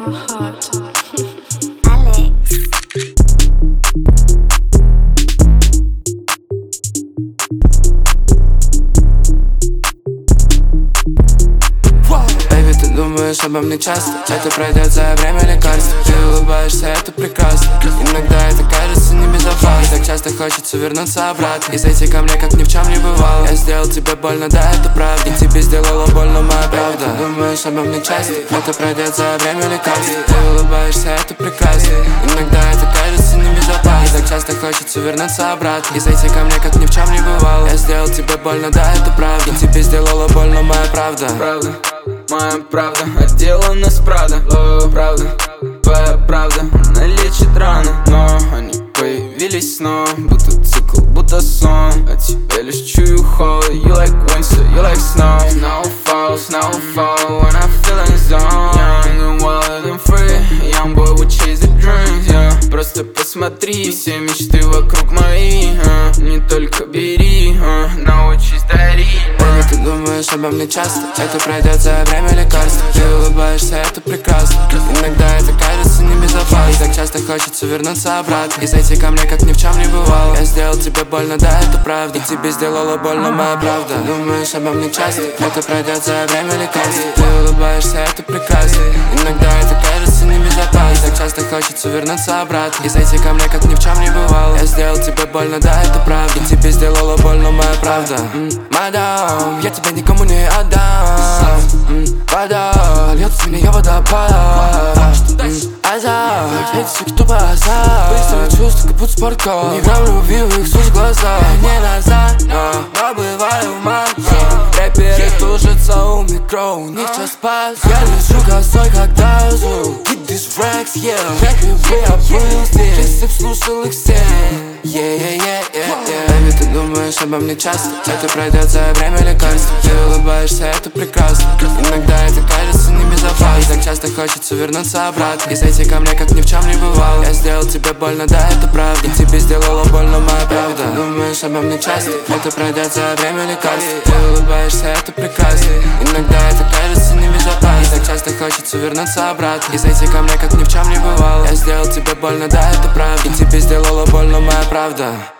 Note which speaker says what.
Speaker 1: your heart.
Speaker 2: Baby, ты думаешь обо мне часто? Это пройдет за время лекарств. Ты улыбаешься, это прекрасно. Иногда это кажется небезопасно. Так часто хочется вернуться обратно и зайти ко мне, как ни в чем не бывало. Я сделал тебе больно, да, это правда. И тебе сделала больно моя правда. Ты думаешь обо мне часто? Это пройдет за время лекарств. Ты улыбаешься, это прекрасно. Иногда это кажется небезопасно. Так часто хочется вернуться обратно и зайти ко мне, как ни в чем не бывало. Я сделал тебе больно, да, это правда. И тебе сделала больно моя правда.
Speaker 3: Правда, моя правда, отделана с Прада. Правда, твоя правда, она лечит раны. Но они появились снова, будто цикл, будто сон. А тебя лишь чую холод. You like winter, you like snow. Snowfall, when I feel in zone. Young and wild and free, young boy would chase the dreams, yeah. Просто посмотри, все мечты вокруг мои, не только бери, научись дарить.
Speaker 2: Baby, ты думаешь обо мне часто? Это пройдет за время лекарств. Ты улыбаешься, это прекрасно. Иногда это кажется небезопасно. Так часто хочется вернуться обратно и зайти ко мне, как ни в чем не бывало. Я сделал тебе больно, да, это правда. И тебе сделала больно моя правда. Ты думаешь обо мне часто? Это пройдет за время лекарств. Ты улыбаешься, это прекрасно. Иногда это кажется небезопасно. Так часто хочется вернуться обратно и зайти ко мне, как ни в чем не бывало. Я сделал тебе больно, да, это правда. И тебе сделала больно моя правда. Мадам, я тебя никому не отдам. Вода, льет с меня водопада. Азарт, эти суки тупо азарт. Быстрые чувства, как будто спорткар. Ни грамм любви в их суть глаза. Не назад, но бываю в манке. Рэперы тужатся у микро, у них час пас. Я лечу косой, когда звук. Keep these racks, yeah. Рэперы я был здесь, если б слушал их все. Baby, ты думаешь обо мне часто? Это пройдет за время лекарств. Ты улыбаешься, это прекрасно. Иногда это кажется небезопасно. Так часто хочется вернуться обратно и зайти ко мне, как ни в чем не бывало. Я сделал тебе больно, да, это правда. И тебе сделала больно моя правда. Ты думаешь обо мне часто? Это пройдет за время лекарств. Ты улыбаешься, это прекрасно. Иногда это кажется небезопасно. Так часто хочется вернуться обратно и зайти ко мне, как ни в чем не бывало. Я сделал тебе больно, да, это правда. И тебе сделала больно моя правда.